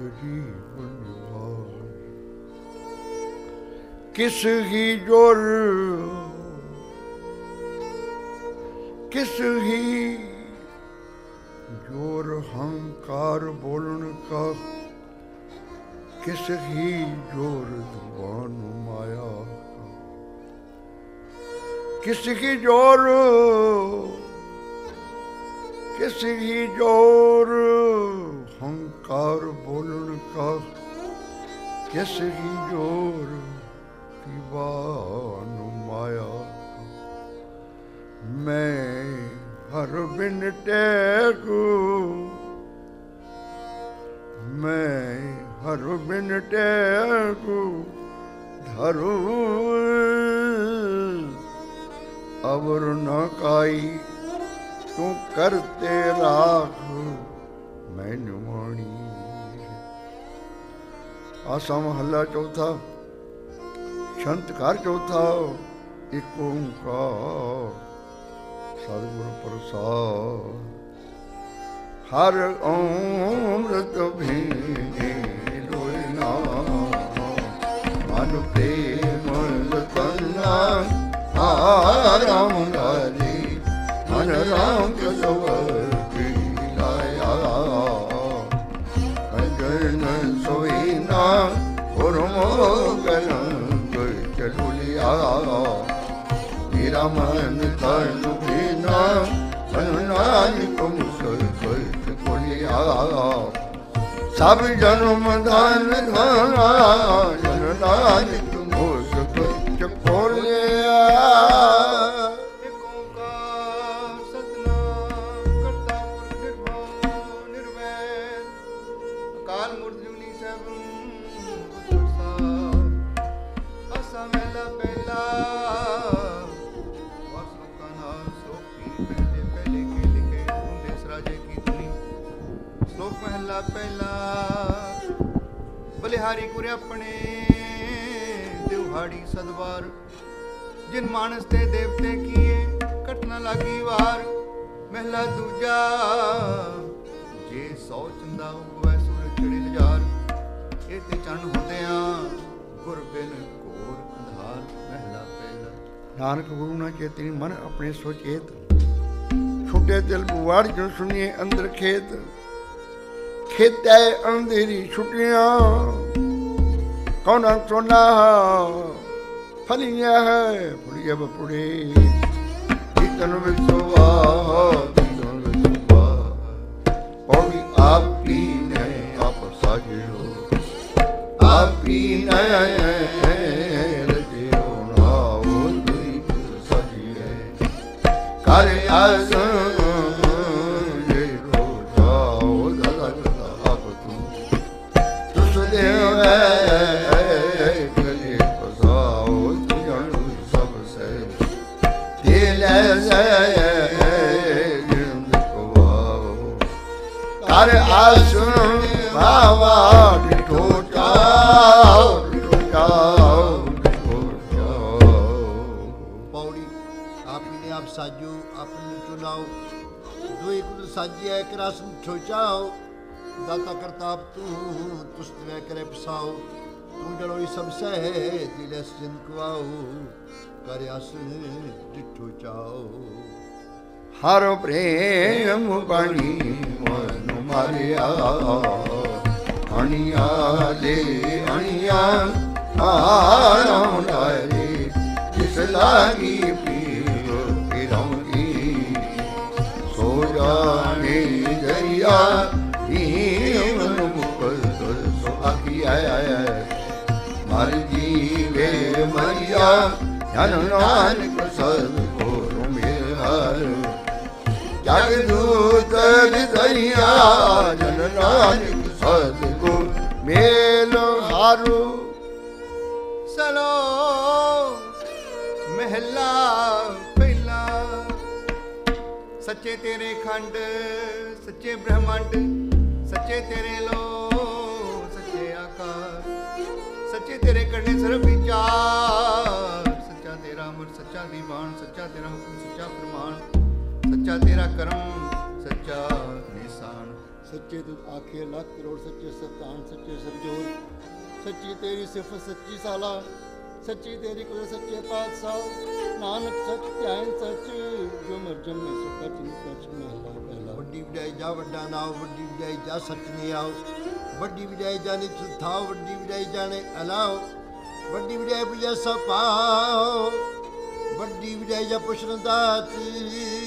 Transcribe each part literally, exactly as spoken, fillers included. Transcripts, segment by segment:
ਜੀਵਨ ਵਾਰ। ਕਿਸ ਹੀ ਜੋਰ किस ही जोर हंकार बोलन का, किस ही जोर जुबान माया का, किस ही जोर किस ही जोर हंकार बोलन का, किस ही जोर जुबान माया। मैं हर बिन टैगू, मैं हर बिन टैगू धरू, अवर न काई तू करते राख मैनू माणी। आसा महला चौथा, छंत घर चौथा, एक ओंकार सतगुर प्रसाद। हर अमृत भेंगे लोयना, मन प्रेम रतना राम लाली, मन राम के सवर लाया। कंजन सोईना गुरमो कलंक चलू लिया, मेरा मन तन बिना नानक मुसलत को लिया। सब जन्म दान धाना जन नानक मुसलत को लिया। ਪਹਿਲਾ ਬਲਿਹਾਰੀ ਗੁਰ ਆਪਣੇ ਦਿਵਹਾੜੀ ਸਦਵਾਰ, ਜਿਨ ਮਾਨਸ ਤੇ ਦੇਵਤੇ ਕੀਏ ਘਟਨਾ ਲਾਗੀ ਵਾਰ। ਮਹਿਲਾ ਦੂਜਾ ਜੇ ਸੌ ਚੰਦਾ ਹੋਵੇ ਸੂਰਜ ਚੜੇ ਹਜ਼ਾਰ, ਇਹ ਤੇ ਚੰਨ ਹੁੰਦਿਆਂ ਗੁਰ ਬਿਨ ਘੋਰ ਅੰਧਾਰ। ਮਹਿਲਾ ਪਹਿਲਾ। ਨਾਨਕ ਗੁਰੂ ਨਾ ਚੇਤਨੀ ਮਨ ਆਪਣੇ ਸੋਚੇਤ, ਛੁੱਟੇ ਦਿਲ ਬੁਆੜ ਜੋ ਸੁਣੀਏ ਅੰਦਰ ਖੇਤ। खेते अंधेरी छुट्टियां कौन सोना फलियां है फुड़िया बपुड़े। कीर्तन विश्वा कीर्तन विश्वा पौड़ी आप ही ने आप साजियो, आप ही ने रजियो नाओ दुई सजिए कर आस कर आसन बाबा डिठो जाओ डिठो जाओ डिठो जाओ। पौड़ी आप ही ने आप साजो अपने चुनाओ, दुई कुल साजिया एक रासन ठोचाओ। दाता करताप तू तुस्त वे करे पसाओ, तू जड़ोई सब सह दिले सिंध कुआओ। कर आसन डिठो जाओ। हर प्रेम बनी मन मारिया, अणिया ले अणिया आराम लाए। जिस लागी पीर पिरौंगी सो जाने दरिया, मन मुकद्दर सो आखिया। मर जीवे मरिया जन नानक सद्गुरु मेहर। जगदूत दरिया जन नानक सद्गुर मेल हारू। सलो महला पहला, सच्चे तेरे खंड सच्चे ब्रह्मांड, सच्चे तेरे लो सच्चे आकाश, सच्चे तेरे करने सर्व विचार। सच्चा तेरा अमर सच्चा दीवान, सच्चा तेरा हुक्म सच्चा फरमान, सच्चा तेरा कर्म सच्चा निशान। सच्चे तुझ आखे लाख करोड़ सच्चे सतान सच्चे सरजोर सच्ची तेरी सिफत सच्ची साला सच्ची तेरी कुदरत सच्चे पातशाह नानक सच ध्यान सच जो मर जमे सो कच कच महला पहला ਵੱਡੀ ਵਿਡਾਈ ਜਾ ਵੱਡਾ ਨਾਉ ਵੱਡੀ ਵਿਡਾਈ ਜਾ ਸੱਚ ਨੇ ਆਓ ਵੱਡੀ ਵਿਡਾਈ ਜਾਣੇ ਥਾਓ ਵੱਡੀ ਵਿਡਾਈ ਜਾਣੇ ਅਲਾਓ ਵੱਡੀ ਵਿਡਾਈ ਪੁਜਾ ਸਪਾਓ ਵੱਡੀ ਵਿਡਾਈ ਜਾ ਪੁੱਛਣ ਦਾਤੀ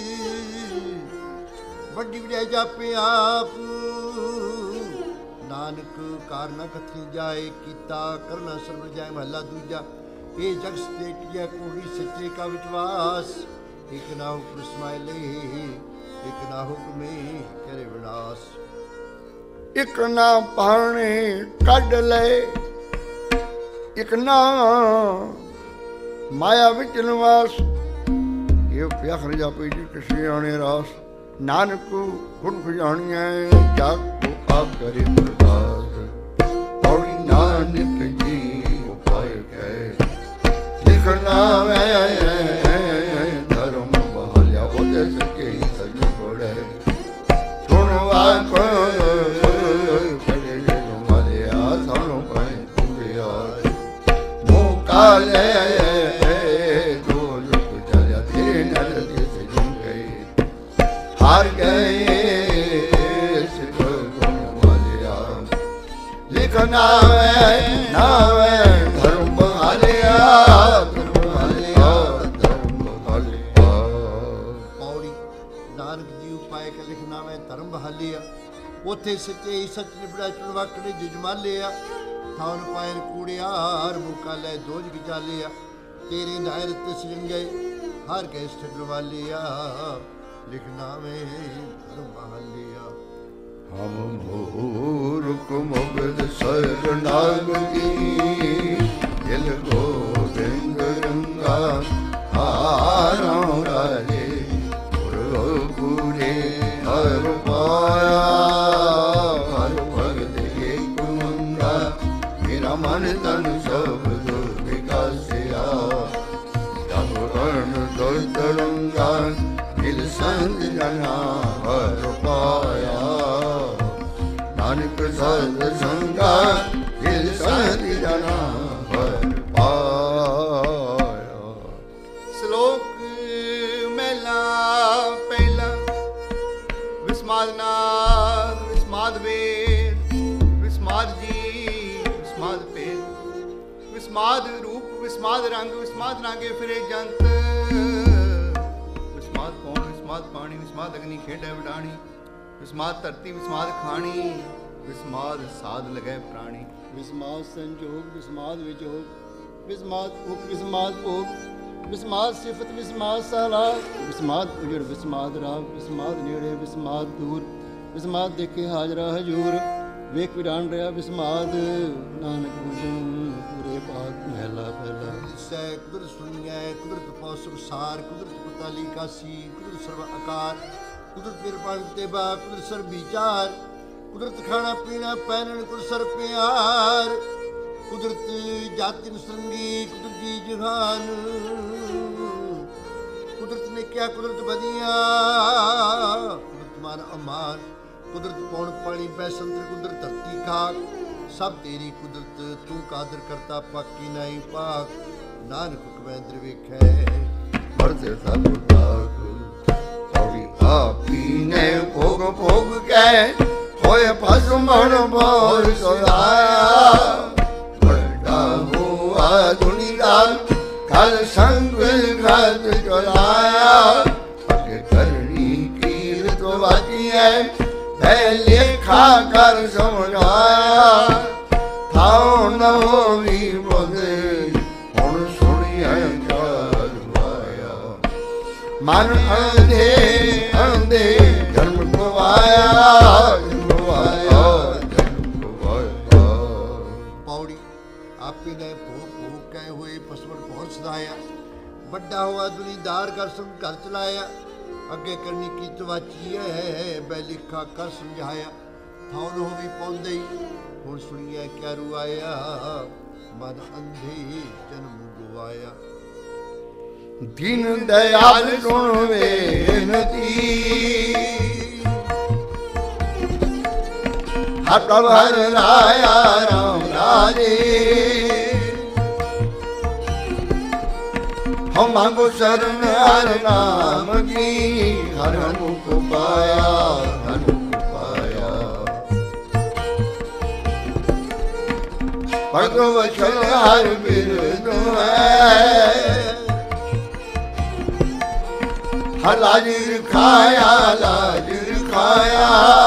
ਵੱਡੀ ਵਿਡਾਈ ਜਾ ਪਿਆਪ ਨਾਨਕ ਕਾਰਨਾ ਕਥੀ ਜਾਏ ਕੀਤਾ ਕਰਨਾ ਸਰਬ ਜਾਏ ਮਹਲਾ ਦੂਜਾ ਇਹ ਜਗ ਸਤੇ ਕੀਆ ਕੋੜੀ ਸੱਚੇ ਕਾ ਵਿਸ਼ਵਾਸ ਇੱਕ ਨਾ ਹੁਕਮ ਸਮਾਇਲੇ ਇੱਕ ਨਾ ਹੁਕਮੇ ਕਰੇ ਵਿਨਾਸ਼ ਇੱਕ ਨਾ ਪਾਣੇ ਕੱਢ ਲੈ ਇੱਕ ਨਾ ਮਾਇਆ ਵਿੱਚ ਨਿਵਾਸ ਇਹ ਪਿਆਖਰ ਜਾਪੀ ਜੀ ਕਿਸੇ ਆਣੇ ਰਾਸ ਨਾਨਕ ਗੁਣ ਖੁਜਾਣੀਆਂ ਜਾਗ ਕੋ ਆਪ ਕਰੇ ਪ੍ਰਕਾਸ਼ ਔੜੀ ਨਾਨਕ ਜੀ ਉਪਾਇ ਕੈ ਲਿਖਣਾ ਮੈਂ ਧਰਮ ਬਹਾਲਿਆ ਉਹਦੇ ਸਕੇ ਸਜੂ ਕੋੜੇ ਸੁਣਵਾ ਕੋ ਕੜੇ ਜੋ ਮਾਰਿਆ ਸਾਨੂੰ ਪੈ ਪੂਰਿਆ ਮੋਹ ਕਾਲੇ हार गए लिखना नावे धर्म बहालिया धर्म बहालिया धर्म बहालिया पौड़ी नानक जी उपाय के लिखना वे धर्म बहालिया उथे सच्चे सच निबड़ा चुनवाकड़े जजमालिया थान पायन कूड़ियार मुका ले दोज विचालिया तेरे नायर ते सिंगे हार गए स्थिर वालिया लिखना में धर्मालिया हम मूर्ख मुगद शरणागति दिल गोविंद रंगा हारों राजे पूरे हर पाया हर भगत एक मंगा मेरा मन तन सब विकासिया जब कर्ण दो तरंगा दिल संग जना हर पाया नानक सद संगा दिल संग जना हर पाया श्लोक मेला पहला विस्माद नाद विस्माद वेद विस्माद जी विस्माद पेद विस्माद रूप विस्माद रंग विस्माद नागे फिरे जंत विस्माद पानी विस्माद अग्नि खेडे विडाणी विस्माद धरती विस्माद खानी विस्माद साध लगे प्राणी विस्माद संजोग विस्माद विजोग विस्माद भूख विस्माद भोग विस्माद सिफत विस्माद साला विस्माद उजड़ विस्माद राव विस्माद नेड़े विस्माद दूर विस्माद देखे हाजरा हजूर वेख विडान रहा विस्माद नानक भूषण पूरे पाक महला पहला सै कुदरत सुनिया कुदरत पौसुक सार कुदरत कुताली कासी कुदरत सर्व आकार कुदरत निरपण तेबा कुदरत सर्व विचार कुदरत खाना पीना पहनन कुदरत सर्व प्यार कुदरत जातिन संगी कुदरत जी जहान कुदरत ने क्या कुदरत बदिया कुदरत मान अमान कुदरत पौन पानी बैसंतर कुदरत धरती खाक सब तेरी कुदरत तू कादर करता पाकी नहीं पाक नानक हुक्मेंद्र वेखै मरते सब ताक औरी आपी ने भोग भोग के होए पसमण बोल सोया बड़ा हुआ दुनिया कल संग घात चलाया पके करनी कीर तो बाकी है लेखा कर समझाया थाओ न होवी बगे हुण सुनिया करवाया मन अंधे अंधे जन्म गवाया गवाया जन्म गवाया पौड़ी आपी ने भूख भूख कहे हुए पसवड़ पहुंच सदाया ਵੱਡਾ हुआ दुनीदार कर संग घर चलाया ਅੱਗੇ ਕਰਨੀ ਕੀ ਤਵਾਚੀ ਹੈ ਬੈਲਿਖਾ ਕਰ ਸਮਝਾਇਆ ਥਾਉ ਨੂੰ ਵੀ ਪਾਉਂਦੇ ਹੁਣ ਸੁਣੀਏ ਕਿਆ ਰੁਆਇਆ ਮਨ ਅੰਧੇ ਜਨਮ ਗਵਾਇਆ ਦੀਨ ਦਇਆਲ ਸੁਣ ਵੇਨਤੀ ਹਰ ਹਰ ਰਾਇਆ ਰਾਮ ਰਾਜੇ ਹਮ ਮੰਗੋ ਸ਼ਰਨ ਹਰ ਨਾਮ ਕੀ ਹਰ ਮੁਖ ਪਾਇਆ ਹਰ ਮੁਖ ਪਾਇਆ ਭਗਵਤ ਹਰ ਬਿਰਦ ਹੈ ਹਰ ਲਾਜ ਰਖਾਇਆ ਲਾਜ ਰਖਾਇਆ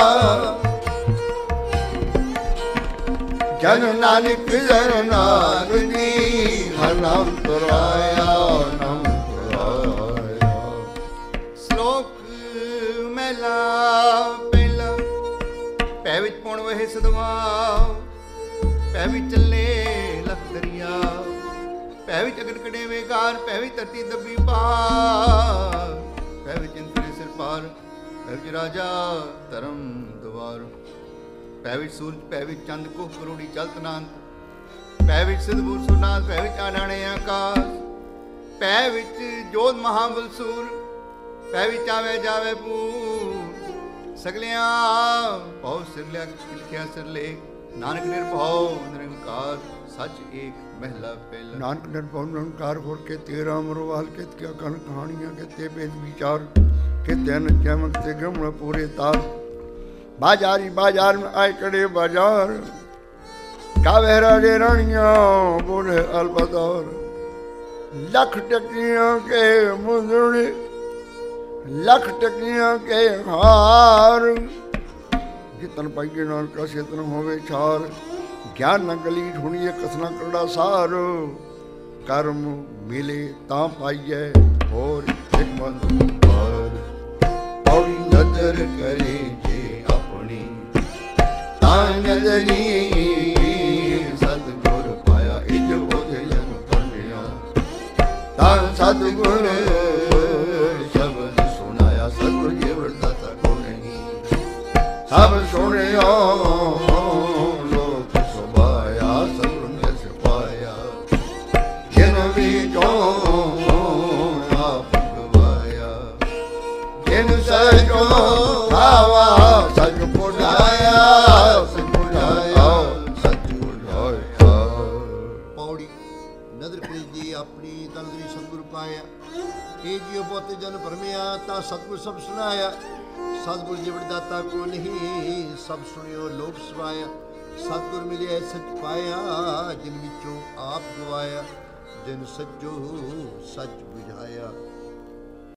ਜਨ ਨਾਨਕ ਜਨ ਨਾਮ ਦੀ ਹਰ ਨਾਮ ਤੁਰਾਇਆ ਨਾਮ ਤੁਰਾਇਆ। ਸ਼ਲੋਕ ਮਹਿਲਾ ਪਹਿਲਾ। ਪੈ ਵਿੱਚ ਪੁਣ ਵਹਿ ਸਦਵਾਉ, ਪੈ ਵਿੱਚ ਚੱਲੇ ਲਖ ਦਰਿਆ, ਪੈ ਵਿੱਚ ਅਗਨ ਕੜੇ ਵੇਗਾਰ, ਪੈ ਵਿੱਚ ਧਰਤੀ ਦੱਬੀ ਪਾਰ, ਪੈ ਵਿੱਚ ਇੰਦਰੀ ਸਿਰ ਪਾਰ, ਪੈ ਵਿੱਚ ਰਾਜਾ ਧਰਮ ਦਵਾਰ, ਪੈ ਵਿੱਚ ਸੂਰਜ, ਪੈ ਵਿੱਚ ਚੰਦ ਕੁਹ ਕਰੋੜੀ ਚਲਤ ਨਾਨਕ, ਪੈ ਵਿੱਚ ਸਿਧਪੁਰ ਸੁਨਾਥ, ਪੈ ਵਿੱਚ ਆਡਾਣੇ ਆਕਾਸ਼, ਪੈ ਵਿੱਚ ਜੋਧ ਮਹਾਬਲਸੂਰ, ਪੈ ਵਿੱਚ ਆਵੇ ਜਾਵੇ ਪੂਰ, ਸਗਲਿਆਂ ਭਉ ਸਿਰ ਲਿਆ ਲਿਖਿਆ ਸਿਰ ਲੇਖ, ਨਾਨਕ ਨਿਰਭਉ ਨਿਰੰਕਾਰ ਸੱਚ ਏਕ ਮਹਿਲਾ ਪਹਿਲਾ। ਨਾਨਕ ਨਿਰਭਉ ਨਿਰੰਕਾਰ ਹੋਰ ਕੇ ਤੇਰਾ ਅਮਰਵਾਲ ਕੇ ਕਿਆ ਕਣ ਕਹਾਣੀਆਂ ਕੇ ਤੇ ਬੇਦ ਵਿਚਾਰ के तेन चमक ते गमन पूरे तार बाजारी बाजार में आए कड़े बाजार कावे राजे रानिया बोले अलबदार लख टकियां के मुंदड़ी लख टकियां के हार जितन पाइए नानका सेतन होवे छार ज्ञान न गली ढूंढिए कसना करड़ा सार कर्म मिले ता पाइए और एक मन पौड़ी नजर करे जे अपनी ता नजरी सतगुर पाया इज बोधे जन पढ़िया ता सतगुर शब्द सुनाया सतगुर जीवन दाता को नहीं सब सुनिया लोक सुभाया सतगुर ने सिपाया जिन भी जो सजो भावा सच पुजाया सच पुजाया सच पुजाया। पौड़ी नदर करी जी अपनी तलदरी सतगुर पाया हे जियो बहुत जन भरमिया ता सतगुर सब सुनाया सतगुर जीवन दाता को नहीं सब सुनियो लोक सवाया सतगुर मिले सच पाया जिन विचों आप गवाया जिन सजो सच बुझाया